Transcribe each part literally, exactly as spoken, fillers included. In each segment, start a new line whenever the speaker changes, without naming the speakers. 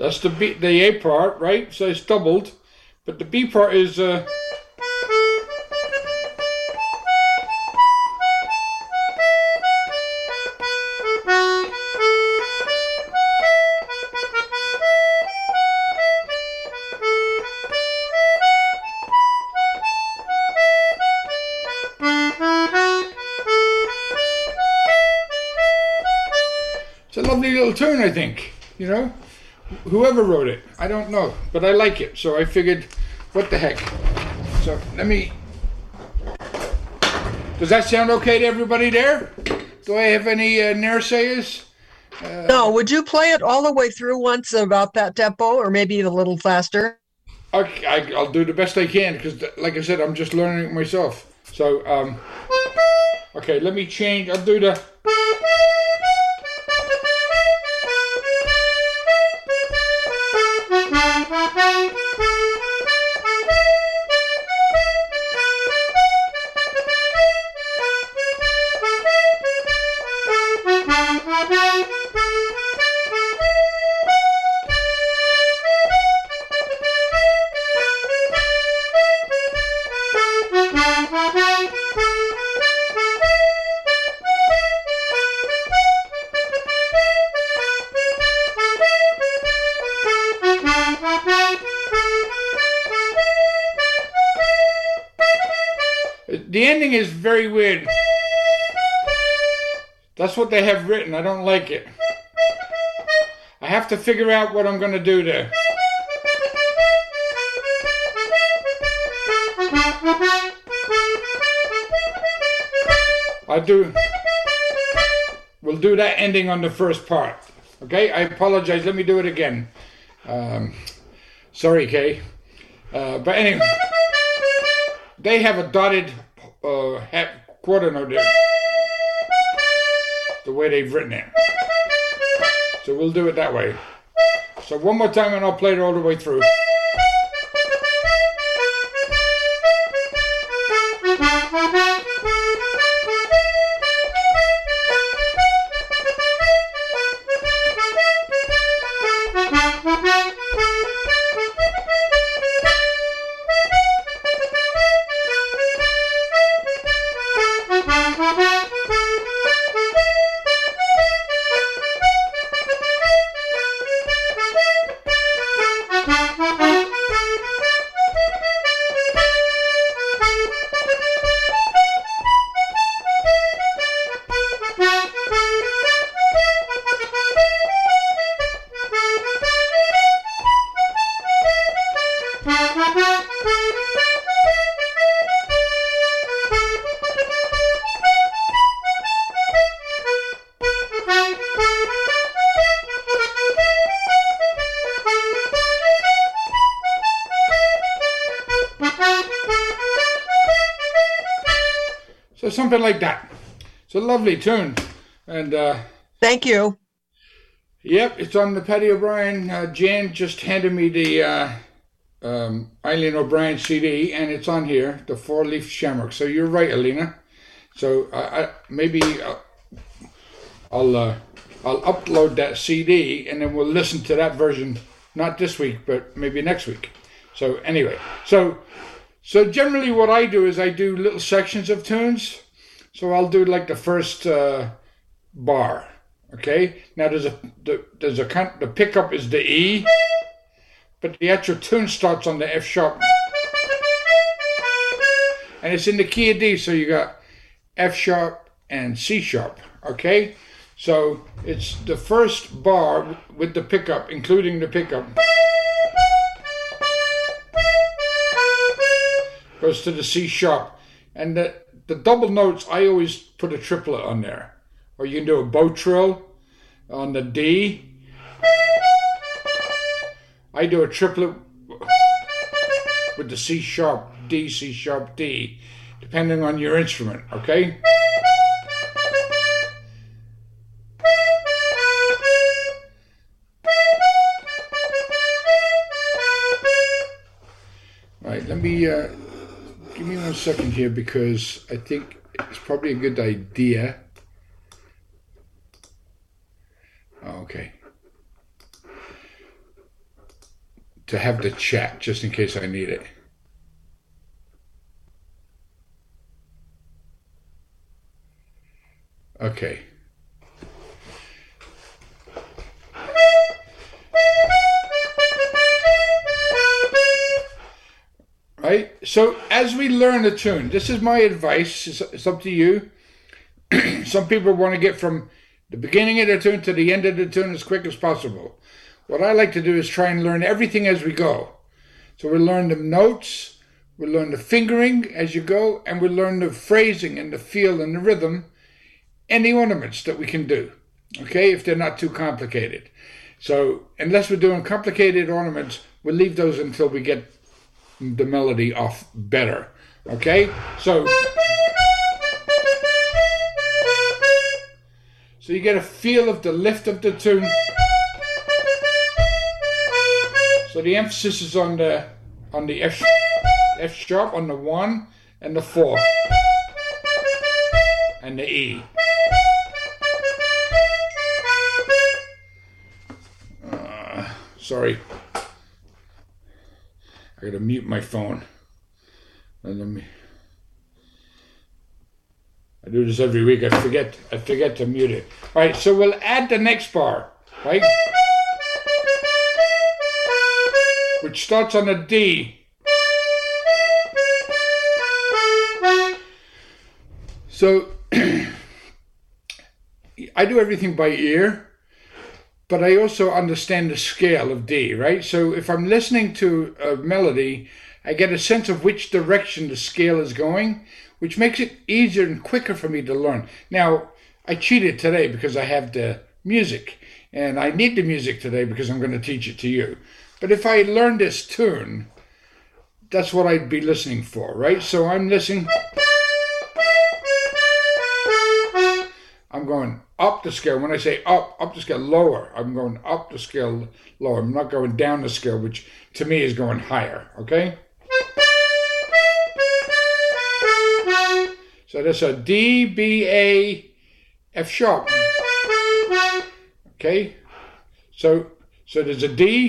That's the B, the A part, right? So it's doubled, but the B part is. Uh, It's a lovely little tune, I think. You know, whoever wrote it, I don't know, but I like it. So I figured, what the heck? So let me. Does that sound okay to everybody there? Do I have any uh, naysayers?
Uh, no. Would you play it all the way through once about that tempo, or maybe a little faster?
I, I, I'll do the best I can because, like I said, I'm just learning it myself. So, um, okay, let me change. I'll do the. The ending is very weird. That's what they have written. I don't like it. I have to figure out what I'm going to do there. I do. We'll do that ending on the first part. Okay? I apologize. Let me do it again. Um, sorry, Kay. Uh, but anyway, they have a dotted uh, half quarter note there. The way they've written it. So we'll do it that way. So one more time and I'll play it all the way through. So something like that. It's a lovely tune. And uh,
thank you.
Yep, it's on the Paddy O'Brien. Uh, Jan just handed me the uh, um, Eileen O'Brien C D, and it's on here, the Four Leaf Shamrock. So you're right, Alina. So uh, I, maybe uh, I'll uh, I'll upload that C D, and then we'll listen to that version, not this week, but maybe next week. So anyway, so so generally what I do is I do little sections of tunes. So I'll do like the first uh, bar. Okay, now there's a the, there's a kind the pickup is the E, but the actual tune starts on the F sharp, and it's in the key of D. So you got F sharp and C sharp. Okay, so it's the first bar with the pickup, including the pickup, goes to the C sharp, and the the double notes I always put a triplet on there. Or you can do a bow trill on the D. I do a triplet with the C sharp, D, C sharp, D, depending on your instrument, okay? All right, let me, uh, give me one second here because I think it's probably a good idea. Okay. to have the chat just in case I need it. Okay. Right? So as we learn a tune, this is my advice. It's, it's up to you. Some people want to get from the beginning of the tune to the end of the tune as quick as possible. What I like to do is try and learn everything as we go. So we learn the notes, we learn the fingering as you go, and we learn the phrasing and the feel and the rhythm and the ornaments that we can do. Okay, if they're not too complicated. So unless we're doing complicated ornaments, we'll leave those until we get the melody off better. Okay, so so you get a feel of the lift of the tune. So the emphasis is on the on the F F sharp, on the one and the four and the E. Uh, sorry. I gotta mute my phone. And let me. I do this every week. I forget. I forget to mute it. All right. So we'll add the next bar, right? Which starts on a D. So I do everything by ear. But I also understand the scale of D, right? So if I'm listening to a melody, I get a sense of which direction the scale is going, which makes it easier and quicker for me to learn. Now, I cheated today because I have the music, and I need the music today because I'm going to teach it to you. But if I learn this tune, that's what I'd be listening for, right? So I'm listening. I'm going up the scale. When I say up, up the scale, lower. I'm going up the scale, lower. I'm not going down the scale, which to me is going higher, okay? So that's a D, B, A, F sharp. Okay? So, so there's a D.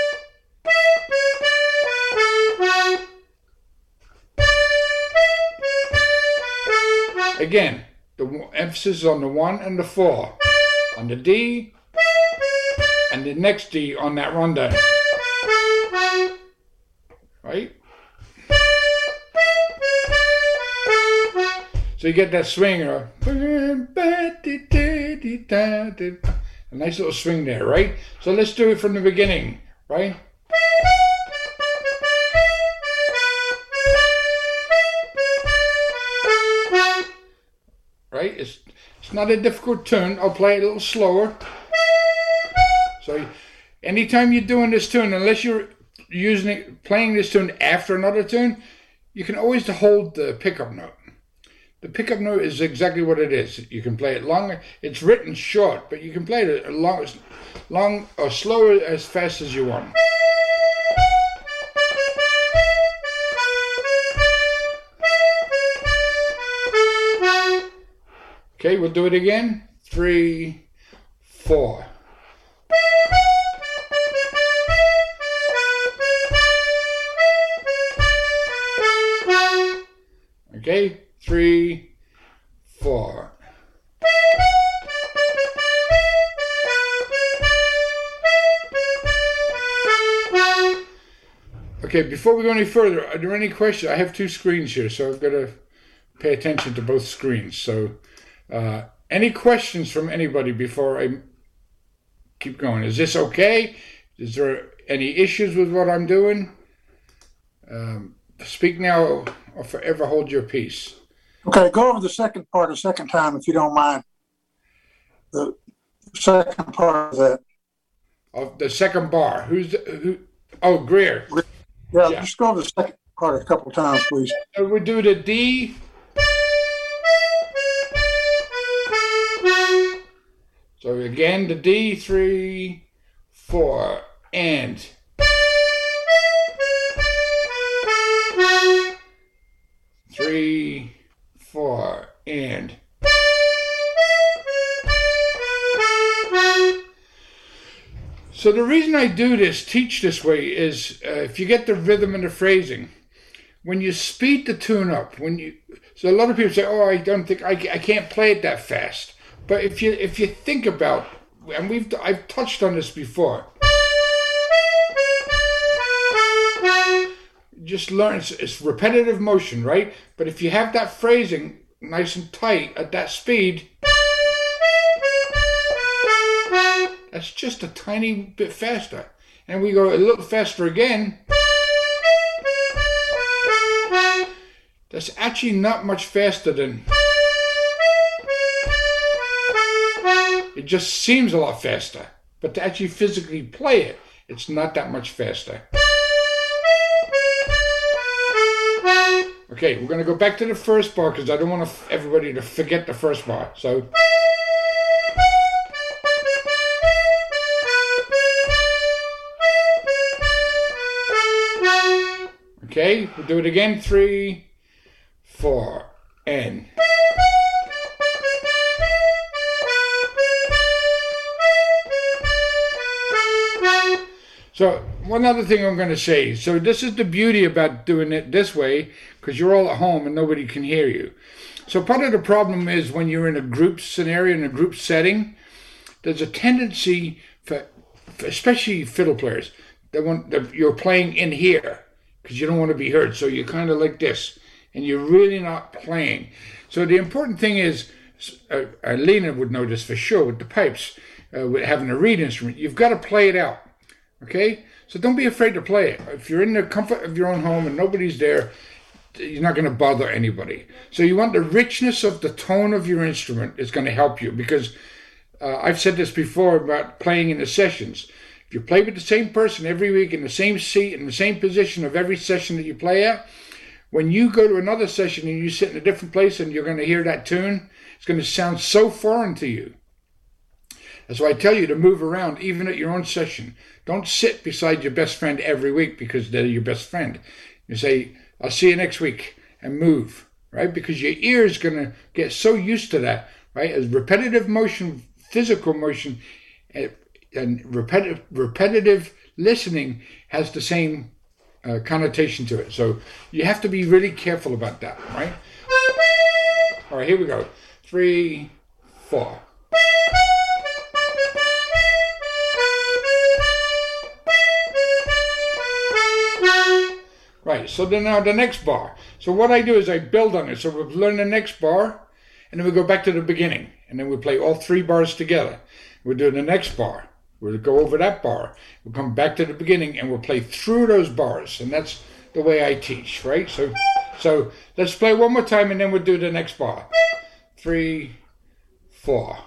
Again. The emphasis is on the one and the four, on the D, and the next D on that rundown. Right? So you get that swinger. A nice little swing there, right? So let's do it from the beginning, right? Right? It's, it's not a difficult tune. I'll play it a little slower. So anytime you're doing this tune, unless you're using it, playing this tune after another tune, you can always hold the pickup note. The pickup note is exactly what it is. You can play it longer. It's written short, but you can play it long, long or slower as fast as you want. Okay, we'll do it again. Three, four. Okay, three, four. Okay, before we go any further, are there any questions? I have two screens here, so I've got to pay attention to both screens. So, uh, any questions from anybody before I keep going? Is this okay? Is there any issues with what I'm doing? Um, speak now or forever hold your peace.
Okay, go over the second part a second time if you don't mind. The second part of that.
Of the second bar. Who's the, who? Oh, Greer.
Yeah, yeah, just go over the second part a couple times, please.
So we do the D. So again, the D, three, four, and. Three, four, and. So the reason I do this, teach this way, is uh, if you get the rhythm and the phrasing, when you speed the tune up, when you, so a lot of people say, oh, I don't think, I, I can't play it that fast. But if you if you think about, and we've I've touched on this before, just learn, it's, it's repetitive motion, right? But if you have that phrasing nice and tight at that speed, that's just a tiny bit faster. And we go a little faster again. That's actually not much faster than... It just seems a lot faster. But to actually physically play it, it's not that much faster. Okay, we're going to go back to the first bar because I don't want f- everybody to forget the first bar. So... Okay, we'll do it again. Three, four, and. So, one other thing I'm going to say. So, this is the beauty about doing it this way, because you're all at home and nobody can hear you. So, part of the problem is when you're in a group scenario, in a group setting, there's a tendency for, for especially fiddle players, that want that you're playing in here. Because you don't want to be heard. So you're kind of like this. And you're really not playing. So the important thing is, uh, uh, Lena would know this for sure with the pipes, uh, with having a reed instrument. You've got to play it out. Okay? So don't be afraid to play it. If you're in the comfort of your own home and nobody's there, you're not going to bother anybody. So you want the richness of the tone of your instrument is going to help you. Because uh, I've said this before about playing in the sessions. If you play with the same person every week in the same seat, in the same position of every session that you play at, when you go to another session and you sit in a different place and you're going to hear that tune, it's going to sound so foreign to you. That's why I tell you to move around, even at your own session. Don't sit beside your best friend every week because they're your best friend. You say, I'll see you next week, and move, right? Because your ear is going to get so used to that, right? As repetitive motion, physical motion, and repetitive repetitive listening has the same uh, connotation to it. So you have to be really careful about that, right? All right, here we go. Three, four. Right, so then now the next bar. So what I do is I build on it. So we'll learn the next bar, and then we go back to the beginning. And then we play all three bars together. We'll do the next bar. We'll go over that bar. We'll come back to the beginning and we'll play through those bars. And that's the way I teach, right? So so let's play one more time and then we'll do the next bar. Three, four.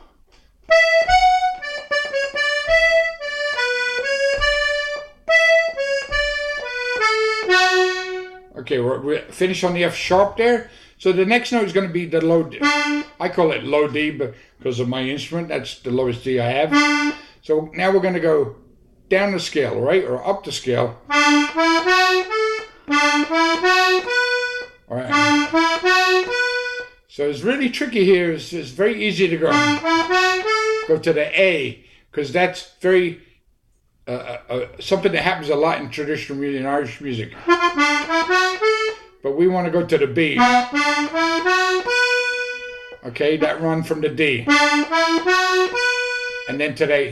Okay, we're, we're finished on the F sharp there. So the next note is going to be the low D. I call it low D but because of my instrument. That's the lowest D I have. So now we're going to go down the scale, right? Or up the scale. All right. So it's really tricky here. It's, it's very easy to go, go to the A, because that's very uh, uh, something that happens a lot in traditional music, in Irish music. But we want to go to the B. Okay, that run from the D. And then today.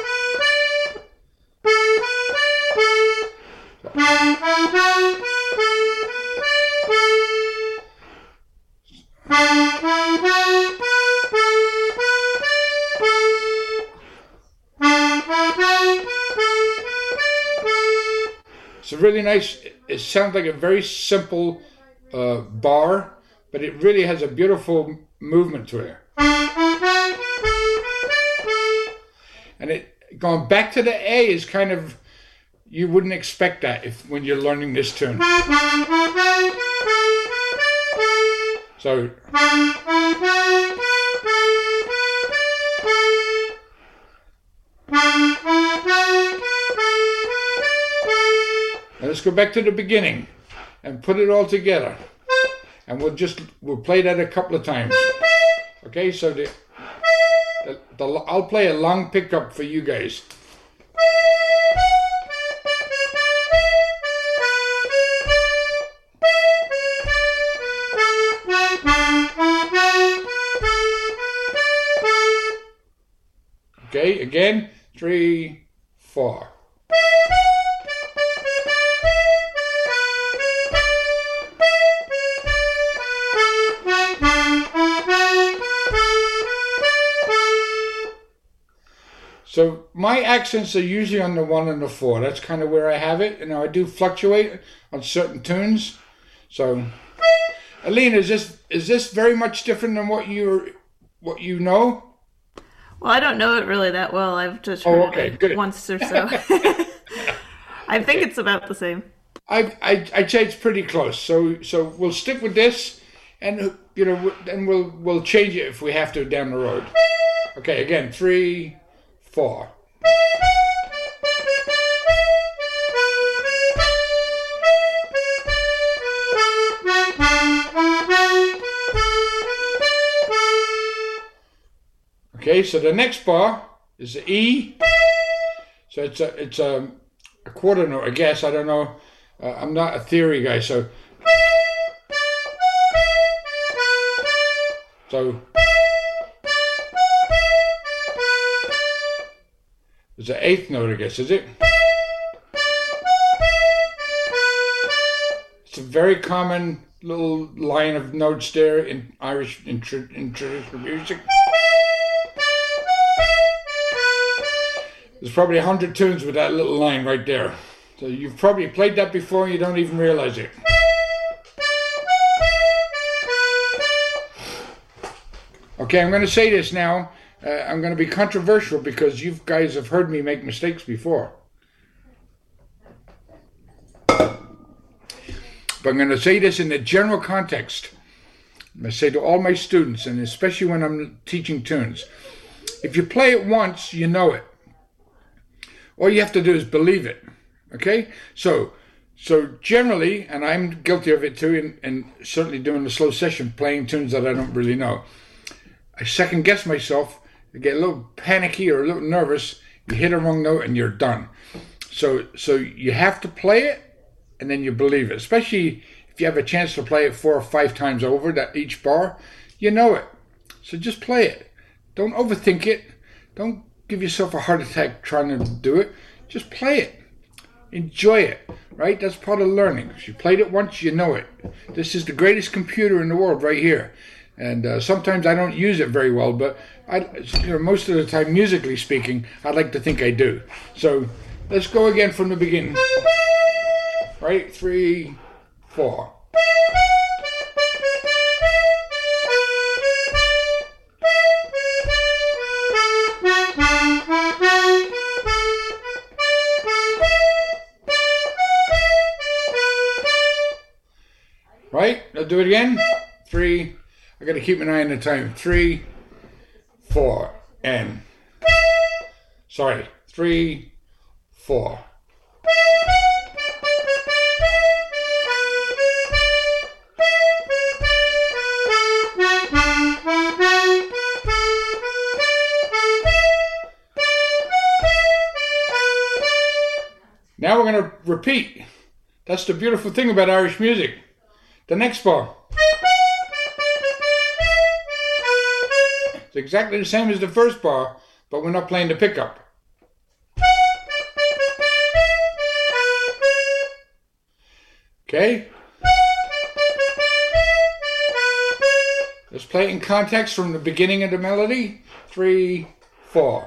It's a really nice, it sounds like a very simple uh, bar, but it really has a beautiful movement to it. And it going back to the A is kind of, you wouldn't expect that if when you're learning this tune. So now let's go back to the beginning and put it all together. And we'll just we'll play that a couple of times. Okay, so the The, the, I'll play a long pickup for you guys. Okay, again, three, four. So my accents are usually on the one and the four. That's kind of where I have it. You know, I do fluctuate on certain tunes. So, Alina, is this is this very much different than what you what you know?
Well, I don't know it really that well. I've just
Oh,
heard
okay,
it
good.
once or so. I think it's about the same.
I I I'd say it's pretty close. So so we'll stick with this, and you know, then we'll we'll change it if we have to down the road. Okay, again, three, four. Okay, so the next bar is the E. So it's a it's a, a quarter note, I guess. I don't know. Uh, I'm not a theory guy, so so it's the eighth note, I guess, is it? It's a very common little line of notes there in Irish in, tra- in traditional music. There's probably a hundred tunes with that little line right there. So you've probably played that before and you don't even realize it. Okay, I'm going to say this now. Uh, I'm going to be controversial because you guys have heard me make mistakes before. But I'm going to say this in the general context. I'm going to say to all my students, and especially when I'm teaching tunes, if you play it once, you know it. All you have to do is believe it. Okay? So so generally, and I'm guilty of it too, and, and certainly doing the slow session, playing tunes that I don't really know, I second guess myself, I get a little panicky or a little nervous, you hit a wrong note and you're done. So so you have to play it and then you believe it. Especially if you have a chance to play it four or five times over that each bar, you know it. So just play it. Don't overthink it. Don't give yourself a heart attack trying to do it. Just play it. Enjoy it, right? That's part of learning. If you played it once, you know it. This is the greatest computer in the world right here. And uh, sometimes I don't use it very well, but I, you know, most of the time, musically speaking, I like to think I do. So let's go again from the beginning. Right? Three, four. Right? I'll do it again. Three. I gotta keep an eye on the time. Three, four, and sorry. Three, four. Now we're gonna repeat. That's the beautiful thing about Irish music. The next bar. It's exactly the same as the first bar, but we're not playing the pickup. Okay? Let's play it in context from the beginning of the melody. Three, four.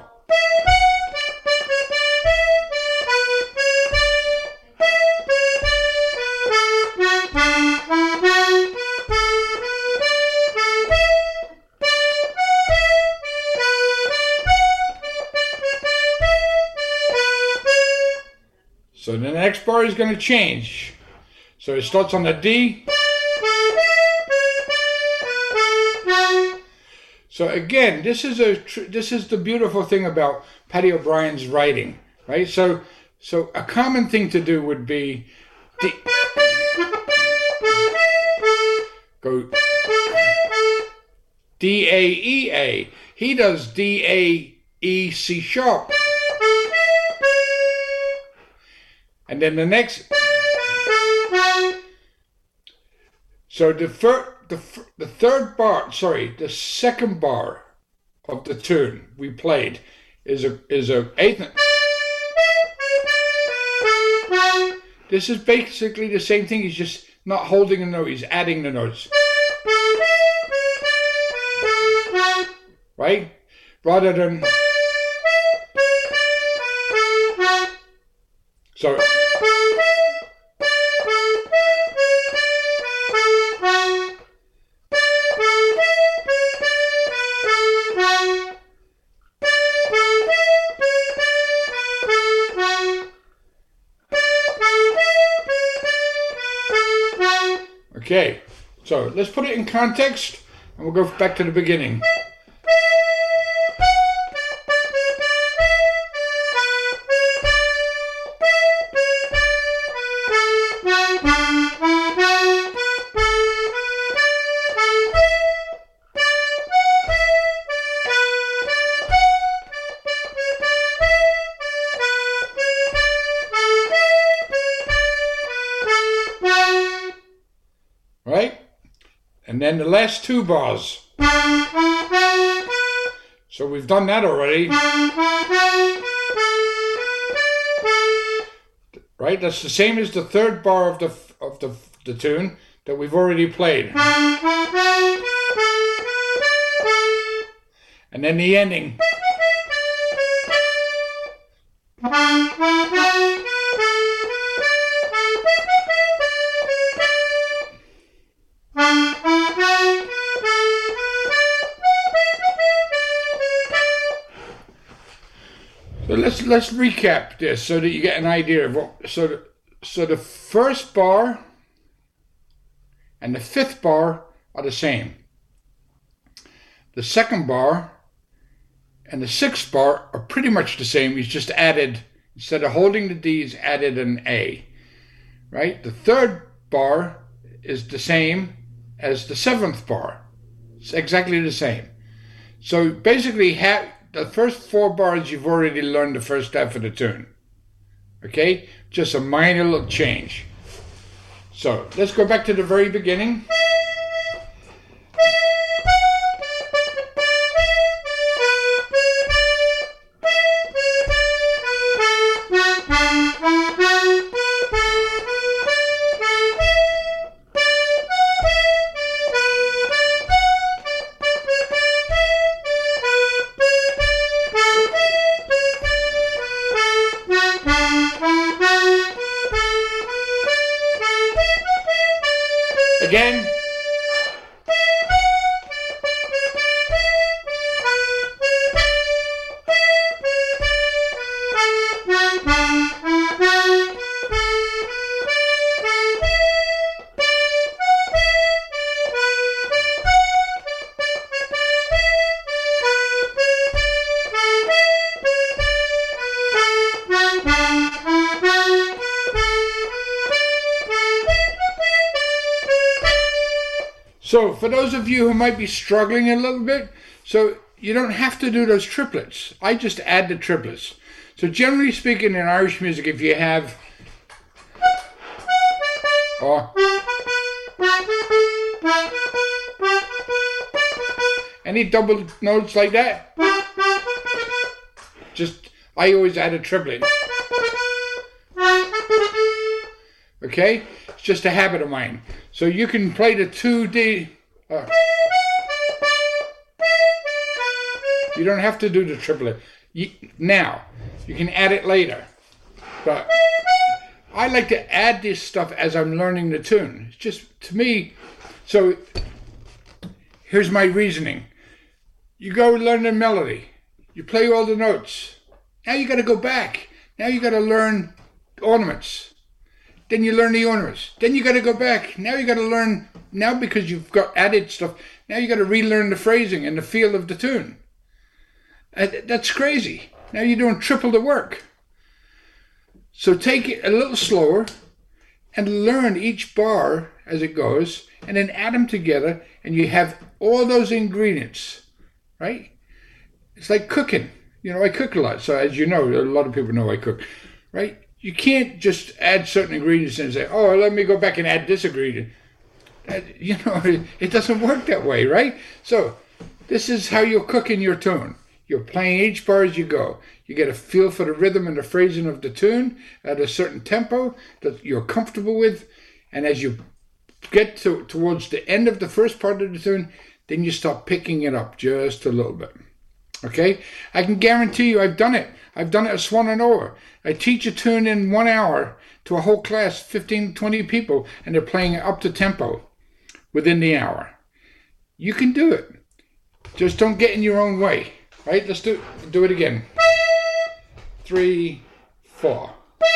So the next bar is going to change. So it starts on the D. So again, this is a tr- this is the beautiful thing about Paddy O'Brien's writing, right? So so a common thing to do would be D. Go D A E A. He does D A E C sharp. And then the next, so the fir- the f- the third bar, sorry, the second bar of the tune we played is a is a eighth note. This is basically the same thing. He's just not holding a note. He's adding the notes. Right? Rather than... So... Okay, so let's put it in context and we'll go back to the beginning. Right? And then the last two bars. So we've done that already. Right? That's the same as the third bar of the of the, the tune that we've already played. And then the ending. So let's let's recap this so that you get an idea of what. So the, so the first bar and the fifth bar are the same. The second bar and the sixth bar are pretty much the same. He's just added, instead of holding the D, he's added an A. Right? The third bar is the same as the seventh bar. It's exactly the same. So basically, ha- the first four bars, you've already learned the first half of the tune. Okay? Just a minor little change. So, let's go back to the very beginning. Again. So, for those of you who might be struggling a little bit, so you don't have to do those triplets. I just add the triplets. So, generally speaking, in Irish music, if you have, or any double notes like that, just, I always add a triplet. Okay? It's just a habit of mine. So you can play the two D. Uh, you don't have to do the triplet. You, now, you can add it later. But I like to add this stuff as I'm learning the tune. It's just, to me, so here's my reasoning. You go learn the melody. You play all the notes. Now you got to go back. Now you got to learn ornaments. Then you learn the ornaments. Then you got to go back. Now you got to learn, now because you've got added stuff, now you got to relearn the phrasing and the feel of the tune. Uh, that's crazy. Now you're doing triple the work. So take it a little slower and learn each bar as it goes, and then add them together, and you have all those ingredients, right? It's like cooking. You know, I cook a lot. So as you know, a lot of people know I cook, right? You can't just add certain ingredients and say, oh, let me go back and add this ingredient. That, you know, it, it doesn't work that way, right? So this is how you're cooking your tune. You're playing each bar as you go. You get a feel for the rhythm and the phrasing of the tune at a certain tempo that you're comfortable with. And as you get to, towards the end of the first part of the tune, then you start picking it up just a little bit. Okay? I can guarantee you I've done it. I've done it at Swan and Oar. I teach a tune in one hour to a whole class, fifteen, twenty people, and they're playing it up to tempo within the hour. You can do it. Just don't get in your own way. Right? Let's do, do it again. Three, four.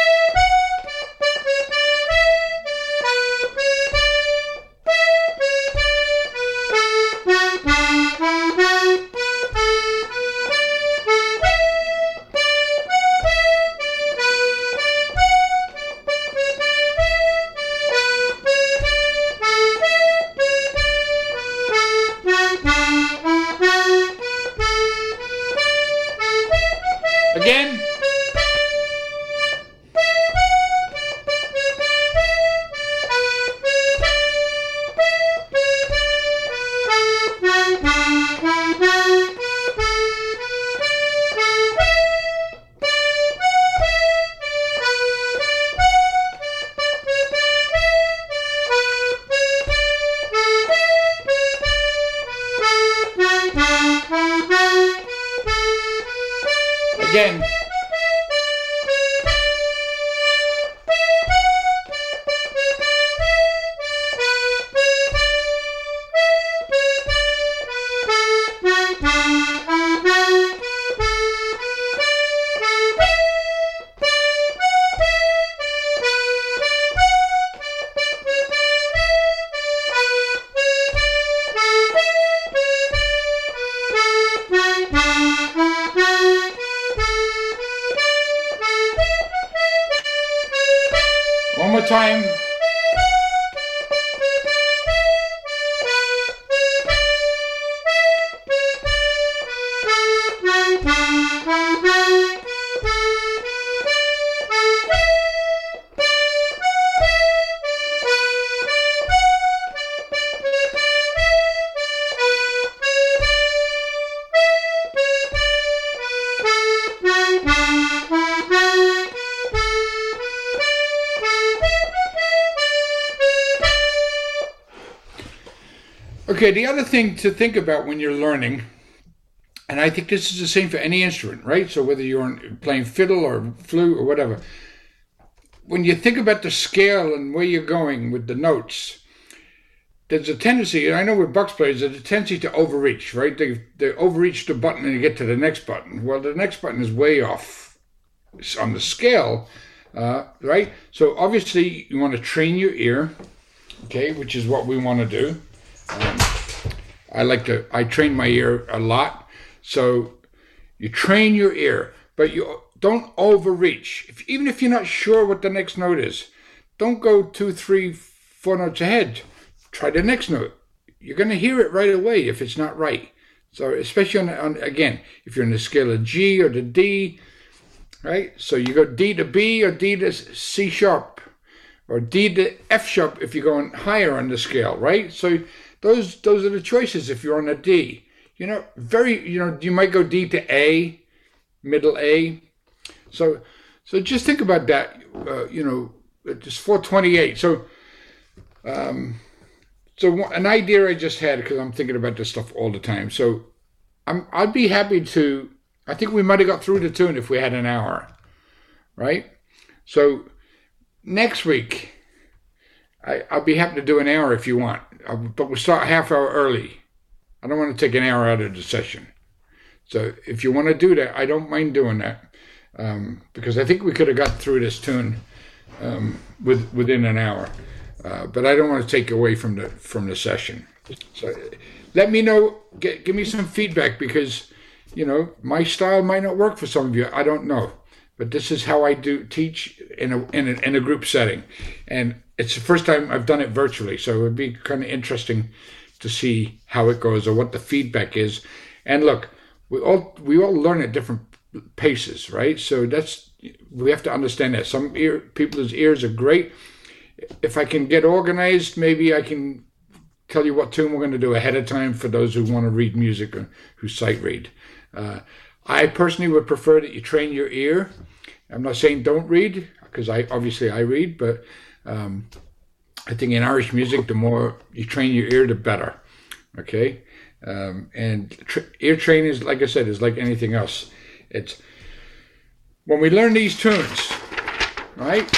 Again. Again. One more time. Okay, the other thing to think about when you're learning, and I think this is the same for any instrument, right? So whether you're playing fiddle or flute or whatever, when you think about the scale and where you're going with the notes, there's a tendency, and I know with box players, there's a tendency to overreach, right? They, they overreach the button and you get to the next button. Well, the next button is way off on the scale, uh, right? So obviously you want to train your ear, okay, which is what we want to do. Um, I like to, I train my ear a lot. So you train your ear, but you don't overreach. If, even if you're not sure what the next note is, don't go two, three, four notes ahead. Try the next note. You're going to hear it right away if it's not right. So especially on, on again, if you're in the scale of G or the D, right? So you go D to B or D to C sharp or D to F sharp if you're going higher on the scale, right? So Those those are the choices if you're on a D. You know, very, you know, you might go D to A, middle A. So so just think about that. Uh, you know, it's four twenty-eight. So um, so an idea I just had, because I'm thinking about this stuff all the time. So I'm I'd be happy to, I think we might have got through the tune if we had an hour, right? So next week, I, I'll be happy to do an hour if you want. But we'll start a half hour early. I don't want to take an hour out of the session. So if you want to do that, I don't mind doing that. Um, because I think we could have got through this tune um, with, within an hour. Uh, but I don't want to take away from the from the session. So let me know, get, give me some feedback, because, you know, my style might not work for some of you. I don't know. But this is how I do teach in a, in a, in a group setting. And it's the first time I've done it virtually, so it would be kind of interesting to see how it goes or what the feedback is. And look, we all we all learn at different paces, right? So that's, we have to understand that. Some ear, people's ears are great. If I can get organized, maybe I can tell you what tune we're going to do ahead of time for those who want to read music or who sight read. Uh, I personally would prefer that you train your ear. I'm not saying don't read, because I obviously I read, but um, I think in Irish music, the more you train your ear, the better. Okay, um, and tra- ear training is, like I said, is like anything else. It's when we learn these tunes, right?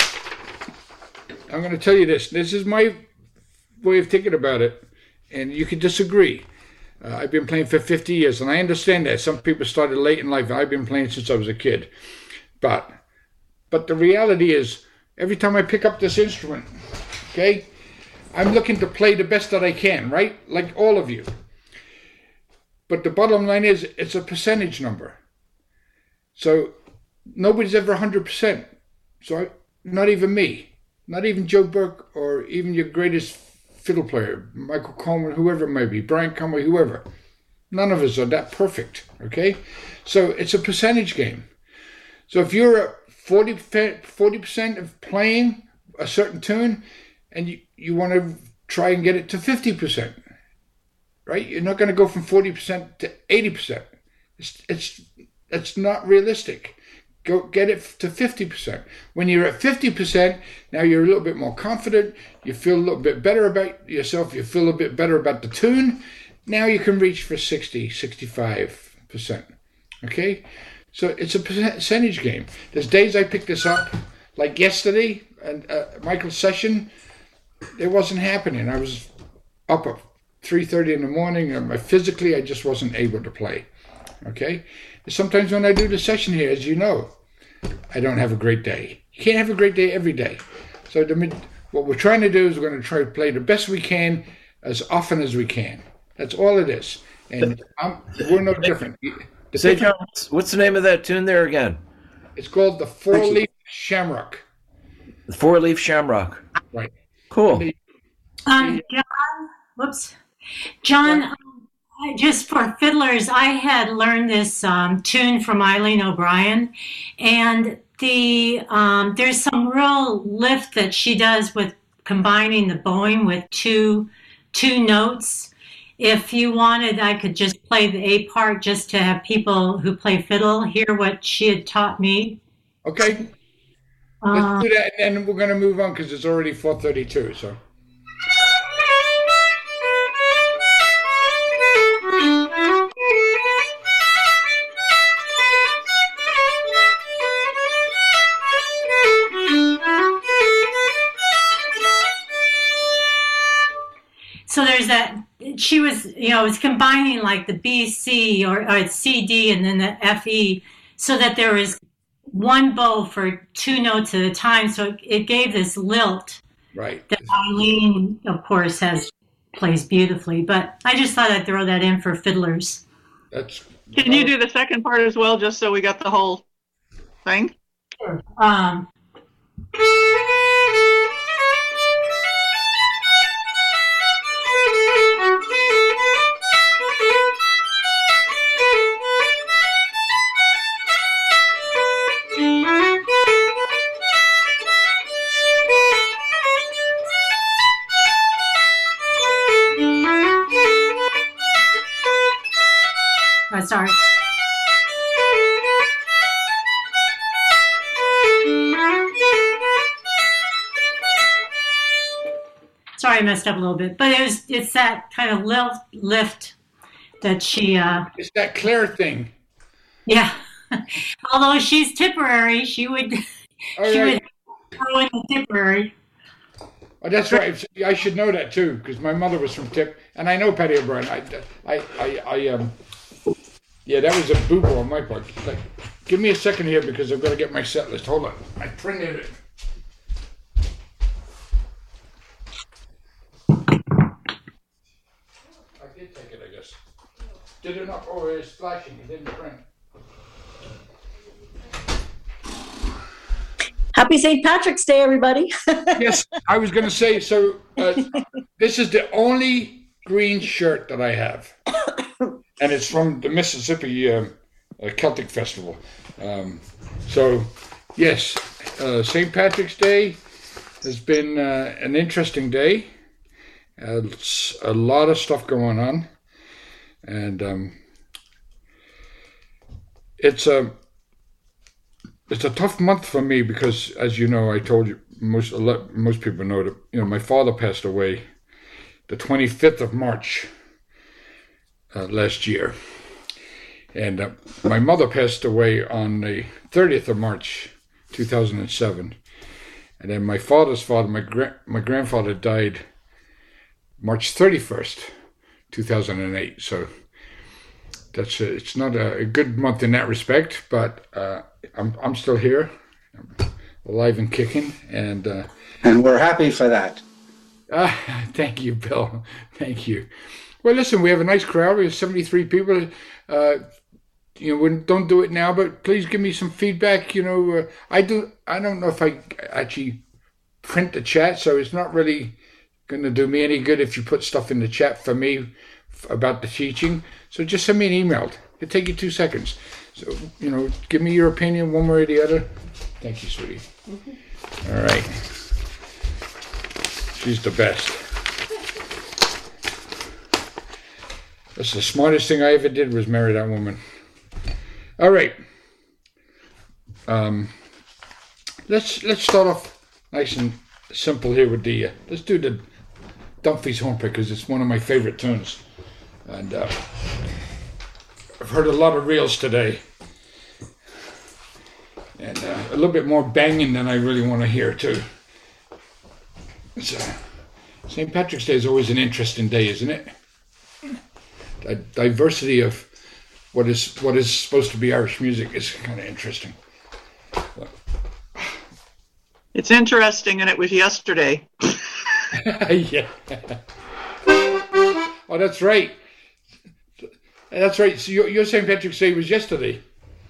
I'm going to tell you this. This is my way of thinking about it, and you can disagree. Uh, I've been playing for fifty years, and I understand that. Some people started late in life. I've been playing since I was a kid. But but the reality is, every time I pick up this instrument, okay, I'm looking to play the best that I can, right? Like all of you. But the bottom line is, it's a percentage number. So nobody's ever one hundred percent. So I, not even me. Not even Joe Burke or even your greatest fiddle player, Michael Coleman, whoever it may be, Brian Conway, whoever. None of us are that perfect, okay? So it's a percentage game. So if you're at forty percent of playing a certain tune and you, you want to try and get it to fifty percent, right? You're not going to go from forty percent to eighty percent. It's, it's, it's not realistic. Go get it to fifty percent. When you're at fifty percent, now you're a little bit more confident. You feel a little bit better about yourself. You feel a bit better about the tune. Now you can reach for sixty, sixty-five percent. Okay? So it's a percentage game. There's days I picked this up, like yesterday, and uh, Michael's session, it wasn't happening. I was up at three thirty in the morning, and physically I just wasn't able to play. Okay? Sometimes when I do the session here, as you know, I don't have a great day. You can't have a great day every day. So the, what we're trying to do is we're going to try to play the best we can as often as we can. That's all it is. And I'm, we're no different. The
Say, John, what's the name of that tune there again?
It's called the Four-Leaf Shamrock.
The Four-Leaf Shamrock.
Right.
Cool.
Um, John, whoops. John, um, just for fiddlers, I had learned this um, tune from Eileen O'Brien, and the um, there's some real lift that she does with combining the bowing with two two notes. If you wanted, I could just play the A part just to have people who play fiddle hear what she had taught me.
Okay.
Uh,
Let's do that, and then we're going to move on because it's already four thirty-two, so.
So there's that, she was, you know, was combining like the B, C, or, or C, D, and then the F, E, so that there was one bow for two notes at a time. So it gave this lilt
Right.
that Eileen, of course, has plays beautifully. But I just thought I'd throw that in for fiddlers.
That's.
Can you do the second part as well, just so we got the whole thing?
Um, uh, sorry. Sorry, I messed up a little bit, but it was it's that kind of lift lift that she uh
It's that Claire thing.
yeah. Although she's Tipperary, she would
All
she
right.
would throw in the Tipperary.
Oh, that's right. I should know that too, because my mother was from Tip, and I know Patty O'Brien. I, I, I, I um, yeah, that was a boo-boo on my part. Like, give me a second here because I've got to get my set list. Hold on, I printed it. I did take it, I guess. Did it not? Oh, it's flashing. It didn't print.
Happy Saint Patrick's Day, everybody.
Yes, I was going to say, so uh, this is the only green shirt that I have. And it's from the Mississippi um, uh, Celtic Festival. Um, so, yes, uh, Saint Patrick's Day has been uh, an interesting day. Uh, it's a lot of stuff going on. And um, it's a it's a tough month for me because, as you know, I told you most a lot, most people know that you know my father passed away the twenty-fifth of March uh, last year, and uh, my mother passed away on the thirtieth of March two thousand seven, and then my father's father, my gra- my grandfather, died March thirty-first, two thousand eight. So that's a, it's not a, a good month in that respect, but uh, I'm I'm still here, I'm alive and kicking, and uh,
and we're happy for that.
Uh, thank you, Bill. Thank you. Well, listen, we have a nice crowd. We have seventy-three people. Uh, you know, we don't do it now, but please give me some feedback. You know, uh, I do. I don't know if I actually print the chat, so it's not really going to do me any good if you put stuff in the chat for me f- about the teaching. So just send me an email. It'll take you two seconds. So, you know, give me your opinion one way or the other. Thank you, sweetie. Mm-hmm. All right. She's the best. That's the smartest thing I ever did was marry that woman. All right. Um, let's let's start off nice and simple here with the. Uh, let's do the Dunphy's Hornpipe because it's one of my favorite tunes, and uh, I've heard a lot of reels today, and uh, a little bit more banging than I really want to hear too. It's, uh, Saint Patrick's Day is always an interesting day, isn't it? The diversity of what is what is supposed to be Irish music is kind of interesting.
It's interesting, and it was yesterday.
Yeah. Oh, that's right. That's right. So your, your Saint Patrick's Day was yesterday.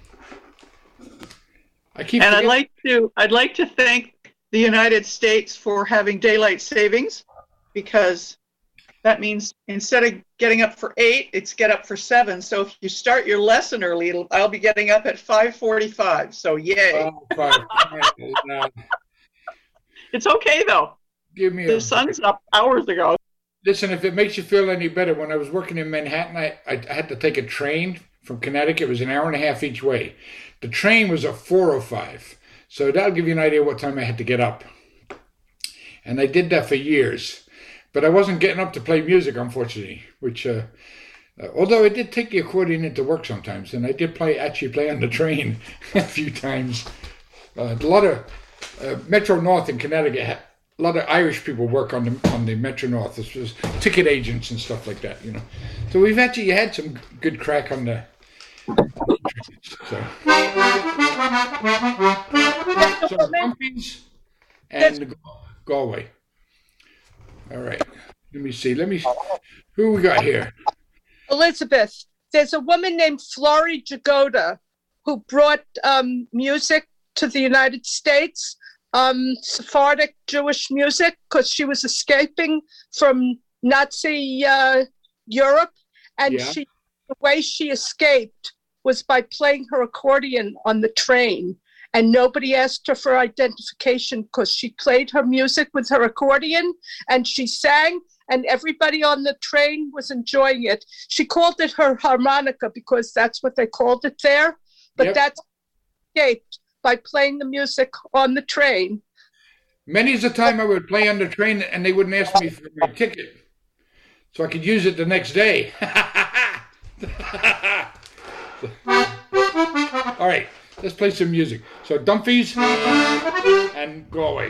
I keep.
And I'd
forgetting.
like to I'd like to thank the United States for having daylight savings, because that means instead of getting up for eight, it's get up for seven. So if you start your lesson early, it'll, I'll be getting up at five forty-five. So yay.
Oh, fine. No.
It's okay though.
Give me a
The sun's up hours ago.
Listen, if it makes you feel any better, when I was working in Manhattan, I, I had to take a train from Connecticut. It was an hour and a half each way. The train was at four oh five. So that'll give you an idea what time I had to get up. And I did that for years. But I wasn't getting up to play music, unfortunately, which, uh, uh, although I did take the accordion into work sometimes, and I did play actually play on the train a few times. Uh, a lot of uh, Metro North in Connecticut, ha- a lot of Irish people work on the on the Metro North. This was ticket agents and stuff like that, you know. So we've actually had some good crack on the. So, so Dumpies and Galway. All right. Let me see. Let me. Who we got here?
Elizabeth, there's a woman named Flori Jagoda who brought um, music to the United States, um, Sephardic Jewish music, because she was escaping from Nazi uh, Europe, and
Yeah.
she the way she escaped was by playing her accordion on the train. And nobody asked her for identification because she played her music with her accordion and she sang, and everybody on the train was enjoying it. She called it her harmonica because that's what they called it there. But
Yep.
that's escaped by playing the music on the train.
Many's the time I would play on the train and they wouldn't ask me for my ticket, so I could use it the next day. All right, let's play some music. So Dumpies and Galway.